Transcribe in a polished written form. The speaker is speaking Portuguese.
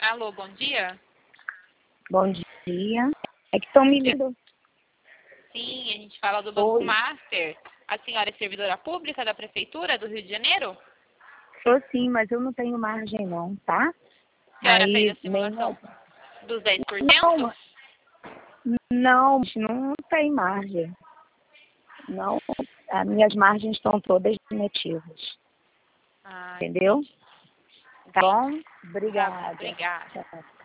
Alô, bom dia. Bom dia. É que estão me ligando. Sim, a gente fala do Banco Master. A senhora é servidora pública da Prefeitura do Rio de Janeiro? Sou sim, mas eu não tenho margem não, tá? A senhora fez Aí, a simulação dos 10%? Não tem margem. Não, as minhas margens estão todas negativas. Ah, entendeu? Tá bom? Obrigada. Obrigada. Tchau.